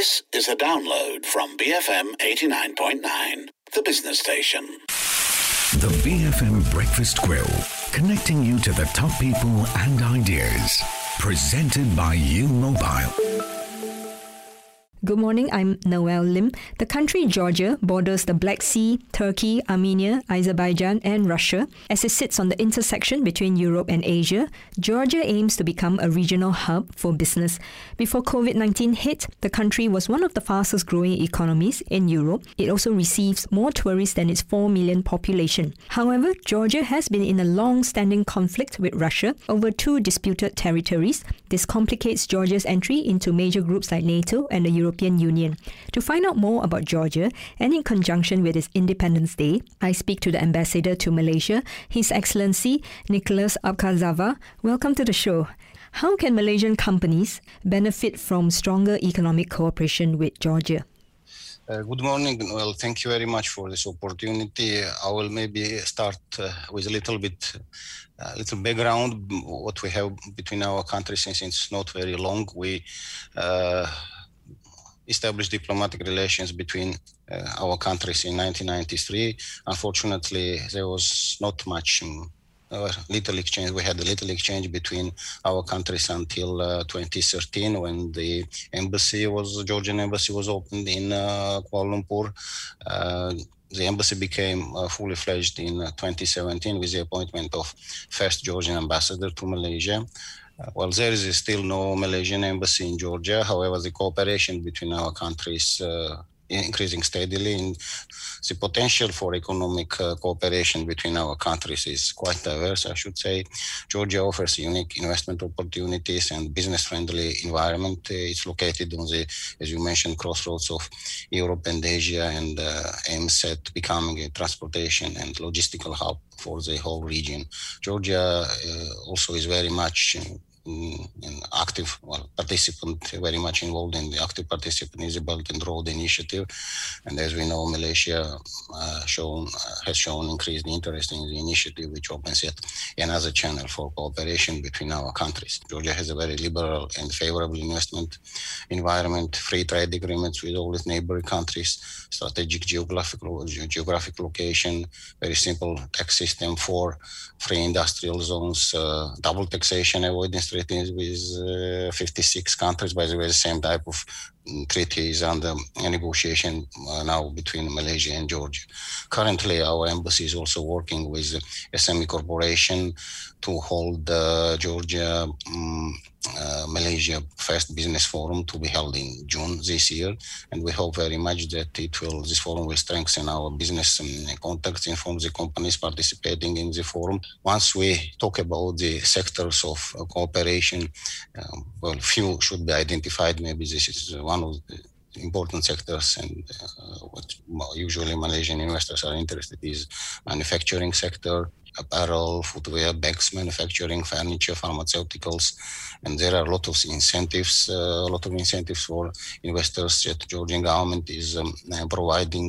This is a download from BFM 89.9, the business station. The BFM Breakfast Grill, connecting you to the top people and ideas. Presented by U Mobile. Good morning, I'm Noel Lim. The country Georgia borders the Black Sea, Turkey, Armenia, Azerbaijan and Russia. As it sits on the intersection between Europe and Asia, Georgia aims to become a regional hub for business. Before COVID-19 hit, the country was one of the fastest growing economies in Europe. It also receives more tourists than its 4 million population. However, Georgia has been in a long-standing conflict with Russia over 2 disputed territories. This complicates Georgia's entry into major groups like NATO and the European Union. To find out more about Georgia, and in conjunction with its Independence Day, I speak to the Ambassador to Malaysia, His Excellency Nicholas Abkazava. Welcome to the show. How can Malaysian companies benefit from stronger economic cooperation with Georgia? Good morning. Well, thank you very much for this opportunity. I will maybe start with a little background, what we have between our countries, since it's not very long. We established diplomatic relations between our countries in 1993. Unfortunately, there was not much little exchange. We had a little exchange between our countries until 2013, when the Georgian embassy was opened in Kuala Lumpur. The embassy became fully fledged in 2017 with the appointment of first Georgian ambassador to Malaysia. Well, there is still no Malaysian embassy in Georgia. However, the cooperation between our countries increasing steadily, and the potential for economic cooperation between our countries is quite diverse, I should say. Georgia offers unique investment opportunities and business-friendly environment. It's located on the, as you mentioned, crossroads of Europe and Asia, and aims at becoming a transportation and logistical hub for the whole region. Georgia also is very much an active participant, very much involved in the active participant in the Belt and Road Initiative. And as we know, Malaysia has shown increased interest in the initiative, which opens yet another channel for cooperation between our countries. Georgia has a very liberal and favorable investment environment, free trade agreements with all its neighboring countries, strategic geographic location, very simple tax system for free industrial zones, double taxation avoidance treaties with 56 countries. By the way, the same type of treaty is under negotiation now between Malaysia and Georgia. Currently, our embassy is also working with SME Corporation to hold Georgia Malaysia First Business Forum to be held in June this year, and we hope very much that this forum will strengthen our business contacts, inform the companies participating in the forum. Once we talk about the sectors of cooperation, few should be identified. Maybe this is one of the important sectors, and what usually Malaysian investors are interested in is manufacturing sector, apparel, footwear, bags manufacturing, furniture, pharmaceuticals, and there are a lot of incentives for investors that Georgian government is providing.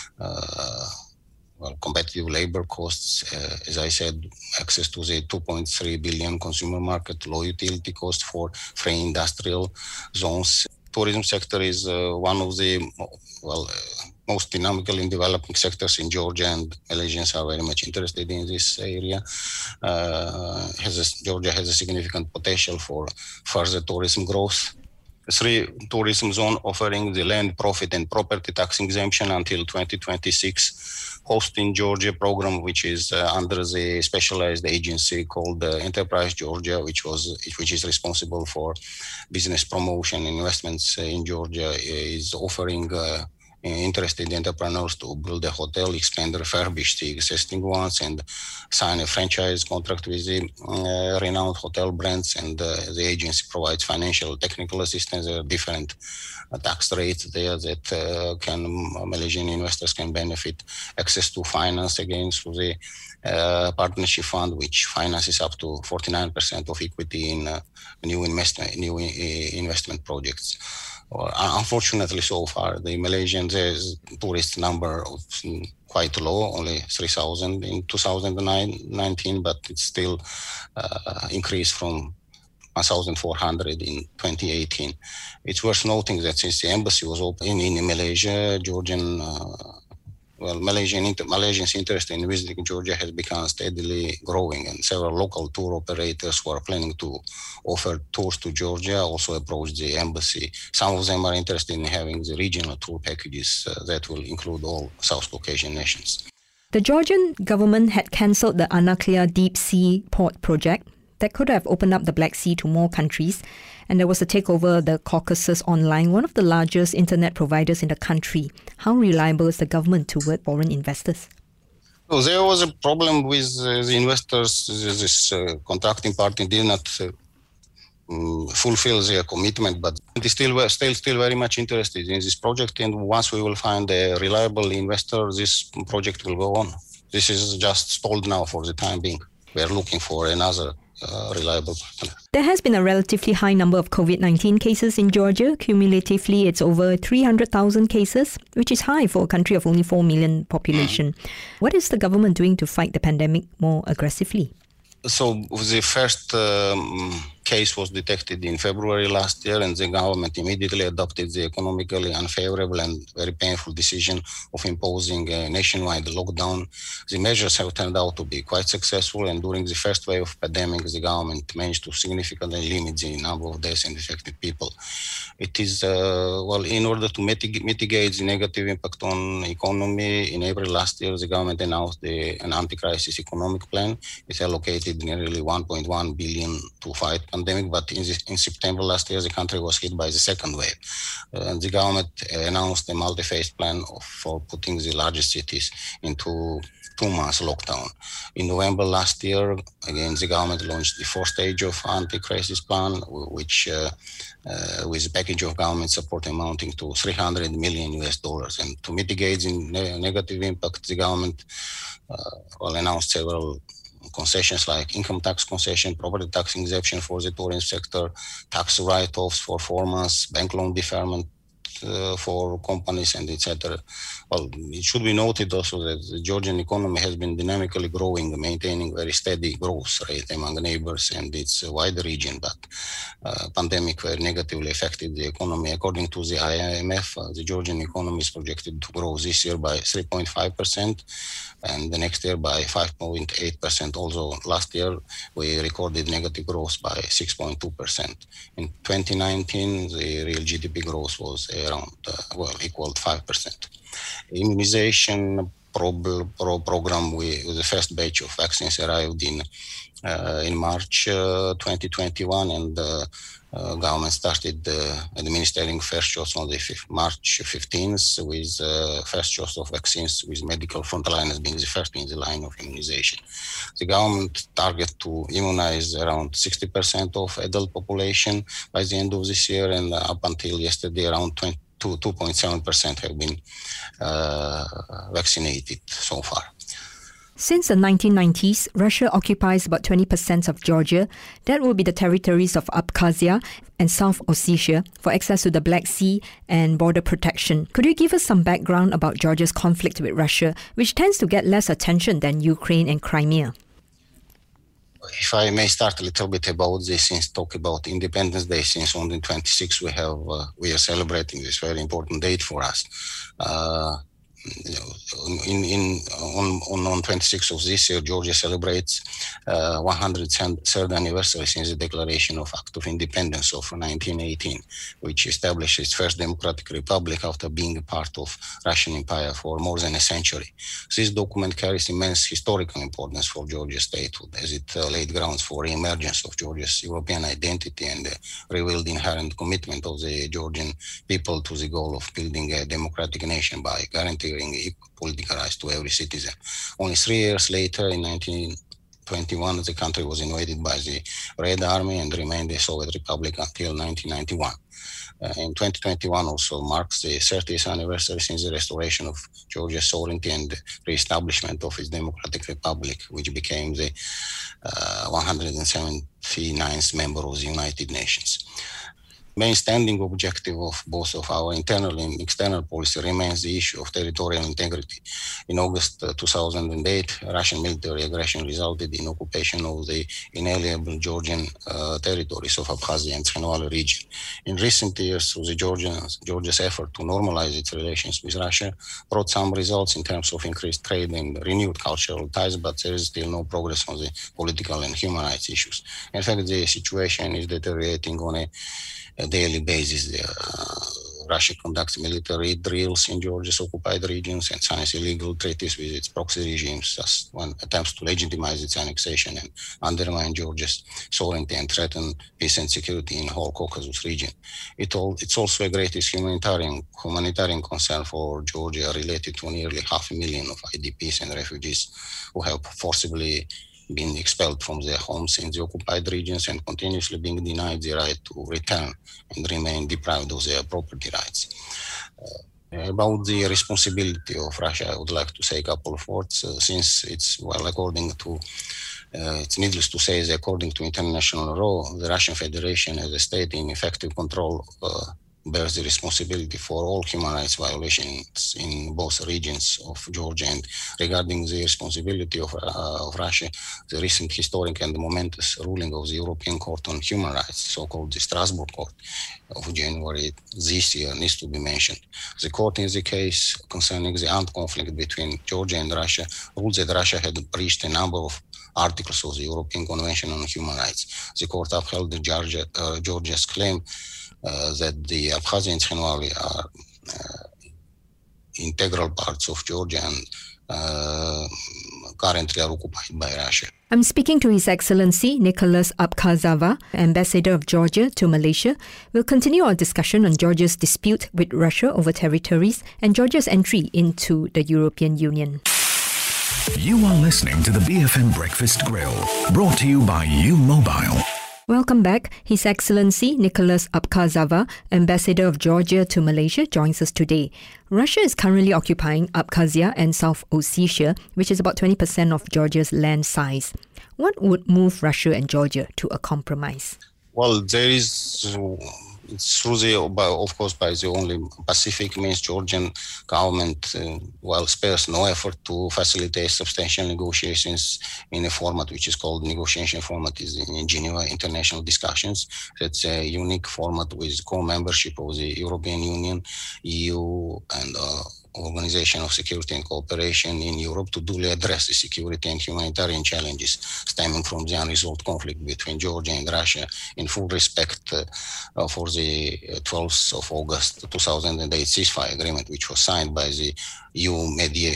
Competitive labor costs, as I said, access to the 2.3 billion consumer market, low utility cost for free industrial zones. Tourism sector is one of the most dynamical in developing sectors in Georgia, and Malaysians are very much interested in this area. Georgia has a significant potential for further tourism growth. 3 tourism zone offering the land, profit and property tax exemption until 2026. Hosting Georgia program, which is under the specialized agency called Enterprise Georgia, which is responsible for business promotion investments in Georgia, is offering interested entrepreneurs to build a hotel, expand, refurbish the existing ones, and sign a franchise contract with the renowned hotel brands. And the agency provides financial, technical assistance. There are different tax rates there that Malaysian investors can benefit. Access to finance again through the partnership fund, which finances up to 49% of equity in new investment projects. Unfortunately, so far, the Malaysian tourist number is quite low, only 3,000 in 2019, but it's still increased from 1,400 in 2018. It's worth noting that since the embassy was open in Malaysia, Malaysians' interest in visiting Georgia has become steadily growing, and several local tour operators who are planning to offer tours to Georgia also approached the embassy. Some of them are interested in having the regional tour packages that will include all South Caucasian nations. The Georgian government had cancelled the Anaklia Deep Sea Port project that could have opened up the Black Sea to more countries, and there was a takeover of the Caucasus Online, one of the largest internet providers in the country. How reliable is the government toward foreign investors? Well, there was a problem with the investors. This contracting party did not fulfill their commitment, but it is still very much interested in this project. And once we will find a reliable investor, this project will go on. This is just stalled now for the time being. We are looking for another reliable partner. There has been a relatively high number of COVID-19 cases in Georgia. Cumulatively, it's over 300,000 cases, which is high for a country of only 4 million population. What is the government doing to fight the pandemic more aggressively? So the first case was detected in February last year, and the government immediately adopted the economically unfavorable and very painful decision of imposing a nationwide lockdown. The measures have turned out to be quite successful, and during the first wave of pandemic, the government managed to significantly limit the number of deaths and affected people. It is, in order to mitigate the negative impact on economy, in April last year, the government announced an anti-crisis economic plan. It allocated nearly 1.1 billion to fight pandemic, but in September last year, the country was hit by the second wave. And the government announced a multi-phase plan for putting the largest cities into 2 months lockdown. In November last year, again, the government launched the fourth stage of anti-crisis plan, which with a package of government support amounting to $300 million. And to mitigate the negative impact, the government announced several concessions like income tax concession, property tax exemption for the tourism sector, tax write-offs for 4 months, bank loan deferment for companies, and etc. Well, it should be noted also that the Georgian economy has been dynamically growing, maintaining very steady growth rate among neighbors and its wider region, but pandemic very negatively affected the economy. According to the IMF, the Georgian economy is projected to grow this year by 3.5% and the next year by 5.8%. Also, last year we recorded negative growth by 6.2%. In 2019, the real GDP growth was around, equal to 5%. Immunization program, the first batch of vaccines arrived in March 2021, and government started administering first shots on the March 15th with first shots of vaccines with medical frontliners being the first in the line of immunization. The government target to immunize around 60% of adult population by the end of this year, and up until yesterday around 2.7% have been vaccinated so far. Since the 1990s, Russia occupies about 20% of Georgia. That will be the territories of Abkhazia and South Ossetia for access to the Black Sea and border protection. Could you give us some background about Georgia's conflict with Russia, which tends to get less attention than Ukraine and Crimea? If I may start a little bit about this, since talk about Independence Day, since on the 26th we are celebrating this very important date for us. On 26th of this year, Georgia celebrates 103rd anniversary since the declaration of Act of Independence of 1918, which established its first democratic republic after being a part of Russian Empire for more than a century. This document carries immense historical importance for Georgia's statehood, as it laid grounds for the emergence of Georgia's European identity and revealed the inherent commitment of the Georgian people to the goal of building a democratic nation by guaranteeing equal political rights to every citizen. Only 3 years later, in 1921, the country was invaded by the Red Army and remained a Soviet republic until 1991. In 2021 also marks the 30th anniversary since the restoration of Georgia's sovereignty and re-establishment of its democratic republic, which became the 179th member of the United Nations. main standing objective of both of our internal and external policy remains the issue of territorial integrity. In August 2008, Russian military aggression resulted in occupation of the inalienable Georgian territories of Abkhazia and Tkhinvali region. In recent years, through Georgia's effort to normalize its relations with Russia brought some results in terms of increased trade and renewed cultural ties, but there is still no progress on the political and human rights issues. In fact, the situation is deteriorating on a daily basis. Russia conducts military drills in Georgia's occupied regions and signs illegal treaties with its proxy regimes, thus one attempts to legitimize its annexation and undermine Georgia's sovereignty and threaten peace and security in the whole Caucasus region. It's also a greatest humanitarian concern for Georgia related to nearly 500,000 of IDPs and refugees who have forcibly been expelled from their homes in the occupied regions and continuously being denied the right to return and remain deprived of their property rights. About the responsibility of Russia, I would like to say a couple of words, since it's needless to say that according to international law, the Russian Federation as a state in effective control bears the responsibility for all human rights violations in both regions of Georgia. And regarding the responsibility of Russia, the recent historic and momentous ruling of the European Court on Human Rights, so-called the Strasbourg Court of January this year, needs to be mentioned. The court in the case concerning the armed conflict between Georgia and Russia ruled that Russia had breached a number of articles of the European Convention on Human Rights. The court upheld Georgia's claim that the Abkhazia and Tkhinvali are integral parts of Georgia and currently are occupied by Russia. I'm speaking to His Excellency Nicholas Abkhazava, Ambassador of Georgia to Malaysia. We'll continue our discussion on Georgia's dispute with Russia over territories and Georgia's entry into the European Union. You are listening to the BFM Breakfast Grill, brought to you by U Mobile. Welcome back. His Excellency Nicholas Abkhazava, Ambassador of Georgia to Malaysia, joins us today. Russia is currently occupying Abkhazia and South Ossetia, which is about 20% of Georgia's land size. What would move Russia and Georgia to a compromise? Well, it's through of course, by the only Pacific means. Georgian government, spares no effort to facilitate substantial negotiations in a format which is called negotiation format is in Geneva International Discussions. That's a unique format with co-membership of the European Union, EU, and Organization of Security and Cooperation in Europe to duly address the security and humanitarian challenges stemming from the unresolved conflict between Georgia and Russia in full respect for the 12th of August 2008 ceasefire agreement, which was signed by the EU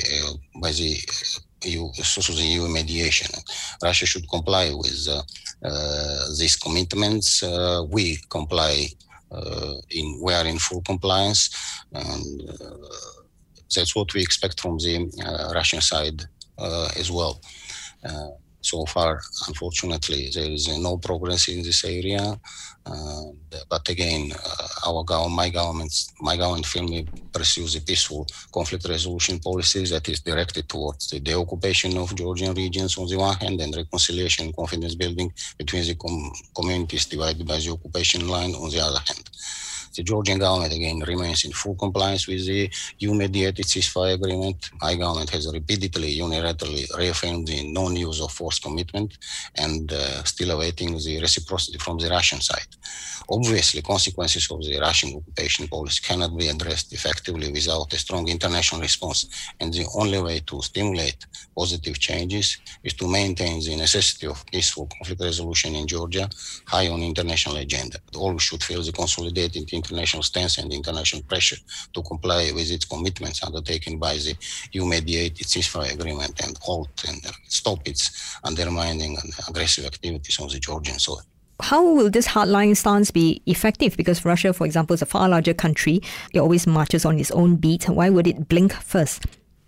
mediation. Russia should comply with these commitments. We comply. We are in full compliance, and that's what we expect from the Russian side as well. So far, unfortunately, there is no progress in this area. But again, my government firmly pursues a peaceful conflict resolution policy that is directed towards the deoccupation of Georgian regions on the one hand and reconciliation and confidence building between the communities divided by the occupation line on the other hand. The Georgian government, again, remains in full compliance with the EU-mediated ceasefire agreement. My government has repeatedly, unilaterally reaffirmed the non-use of force commitment and still awaiting the reciprocity from the Russian side. Obviously, consequences of the Russian occupation policy cannot be addressed effectively without a strong international response, and the only way to stimulate positive changes is to maintain the necessity of peaceful conflict resolution in Georgia high on the international agenda. All should feel the consolidated international stance and international pressure to comply with its commitments undertaken by the EU-mediated ceasefire agreement and halt and stop its undermining and aggressive activities on the Georgian soil. How will this hardline stance be effective? Because Russia, for example, is a far larger country. It always marches on its own beat. Why would it blink first?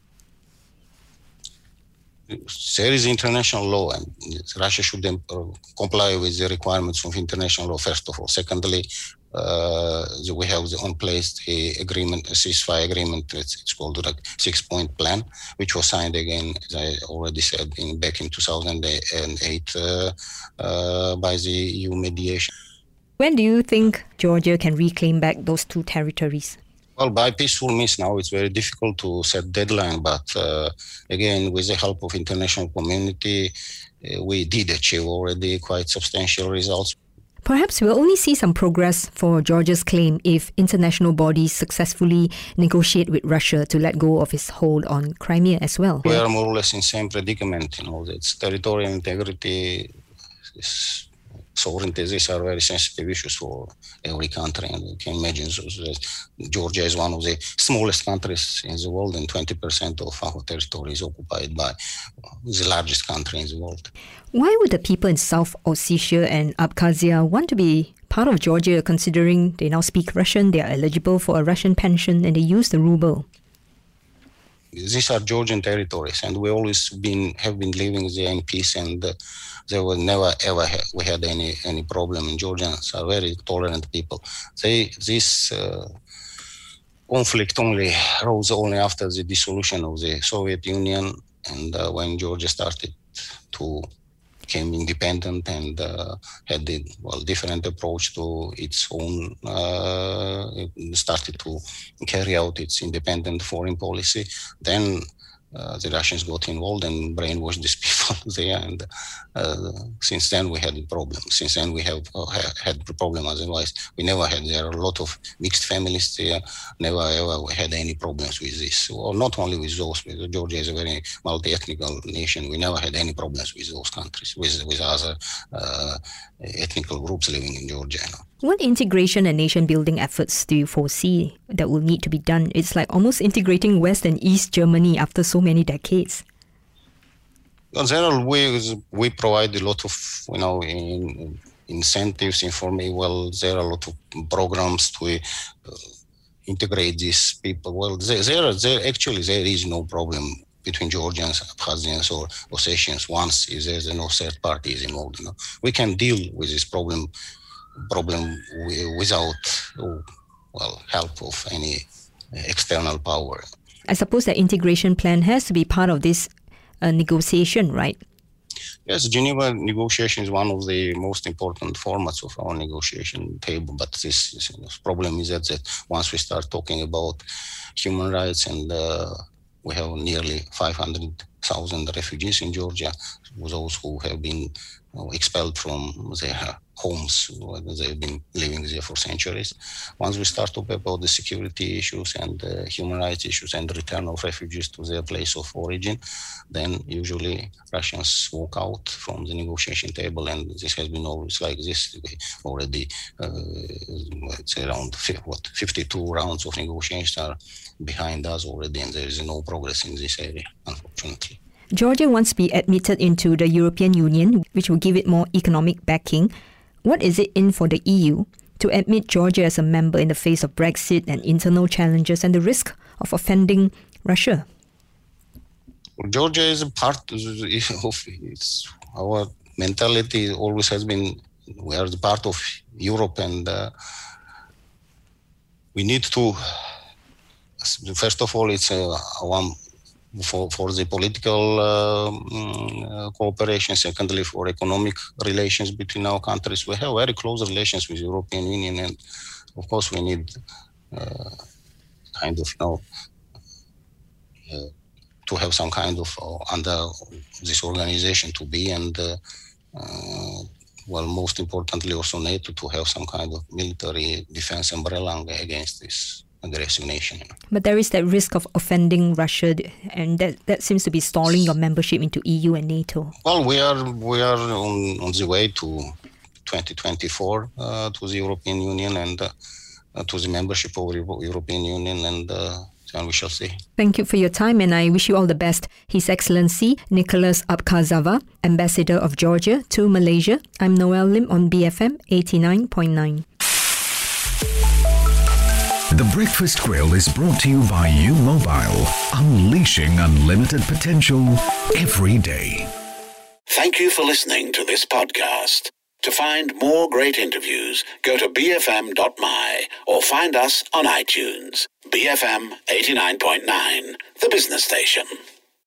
There is international law, and Russia should comply with the requirements of international law, first of all. Secondly, we have on place a ceasefire agreement. It's called the 6-point plan, which was signed again, as I already said, back in 2008 by the EU mediation. When do you think Georgia can reclaim back those two territories? Well, by peaceful means now it's very difficult to set deadline, but again, with the help of international community, we did achieve already quite substantial results. Perhaps we'll only see some progress for Georgia's claim if international bodies successfully negotiate with Russia to let go of its hold on Crimea as well. We are more or less in the same predicament, it's territorial integrity, sovereignty, these are very sensitive issues for every country, and you can imagine Georgia is one of the smallest countries in the world, and 20% of our territory is occupied by the largest country in the world. Why would the people in South Ossetia and Abkhazia want to be part of Georgia, considering they now speak Russian, they are eligible for a Russian pension, and they use the ruble? These are Georgian territories, and we always have been living there in peace, and there were never ever we had any problem. And Georgians are very tolerant people. This conflict only rose only after the dissolution of the Soviet Union, and when Georgia started to became independent and had a different approach to its own, started to carry out its independent foreign policy. Then the Russians got involved and brainwashed these people there, and since then we had a problem. Since then we have had a problem. Otherwise, we never had. There are a lot of mixed families there. Never ever had any problems with this. Well, not only with those. Georgia is a very multi-ethnic nation. We never had any problems with those countries, with other ethnic groups living in Georgia. What integration and nation-building efforts do you foresee that will need to be done? It's like almost integrating West and East Germany after so many decades. Well, there are ways we provide a lot of, incentives, there are a lot of programs to integrate these people. Well, there is no problem between Georgians, Abkhazians, or Ossetians once there's no third parties involved. We can deal with this problem without help of any external power. I suppose that integration plan has to be part of this negotiation, right? Yes, Geneva negotiation is one of the most important formats of our negotiation table. But this problem is that once we start talking about human rights, and we have nearly 500,000 refugees in Georgia, those who have been expelled from their homes, they've been living there for centuries. Once we start talking about the security issues and human rights issues and return of refugees to their place of origin, then usually Russians walk out from the negotiation table, and this has been always like this. We already, it's around 52 rounds of negotiations are behind us already, and there is no progress in this area, unfortunately. Georgia wants to be admitted into the European Union, which will give it more economic backing. What is it in for the EU to admit Georgia as a member in the face of Brexit and internal challenges and the risk of offending Russia? Well, Georgia is a part of our mentality always has been, we are the part of Europe, and we need to, first of all, it's for the political cooperation. Secondly, for economic relations between our countries. We have very close relations with the European Union, and of course we need to have some kind of under this organization to be, and most importantly also NATO to have some kind of military defense umbrella against this aggressive nation. But there is that risk of offending Russia, and that seems to be stalling your membership into EU and NATO. Well, we are on the way to 2024 to the European Union and to the membership of the European Union, and then we shall see. Thank you for your time, and I wish you all the best. His Excellency Nicholas Abkhazava, Ambassador of Georgia to Malaysia. I'm Noel Lim on BFM 89.9. The Breakfast Grill is brought to you by U Mobile, unleashing unlimited potential every day. Thank you for listening to this podcast. To find more great interviews, go to bfm.my or find us on iTunes. BFM 89.9, the business station.